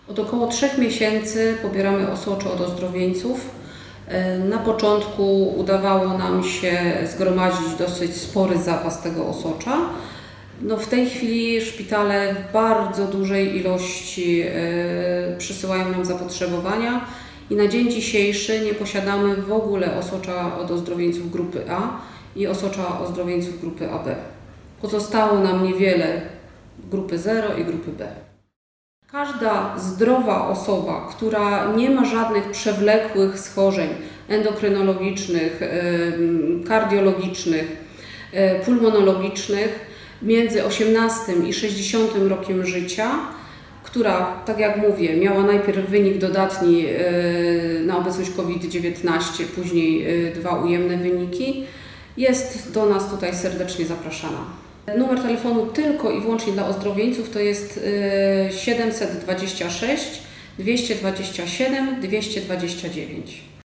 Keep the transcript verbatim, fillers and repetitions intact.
Od około trzech miesięcy pobieramy osoczo od ozdrowieńców. Na początku udawało nam się zgromadzić dosyć spory zapas tego osocza. No w tej chwili szpitale w bardzo dużej ilości yy, przysyłają nam zapotrzebowania i na dzień dzisiejszy nie posiadamy w ogóle osocza od ozdrowieńców grupy A i osocza ozdrowieńców grupy A B. Pozostało nam niewiele grupy zero i grupy B. Każda zdrowa osoba, która nie ma żadnych przewlekłych schorzeń endokrynologicznych, kardiologicznych, pulmonologicznych między osiemnastym i sześćdziesiątym rokiem życia, która, tak jak mówię, miała najpierw wynik dodatni na obecność COVID dziewiętnaście, później dwa ujemne wyniki, jest do nas tutaj serdecznie zapraszana. Numer telefonu tylko i wyłącznie dla ozdrowieńców to jest siedemset dwadzieścia sześć dwieście dwadzieścia siedem dwieście dwadzieścia dziewięć.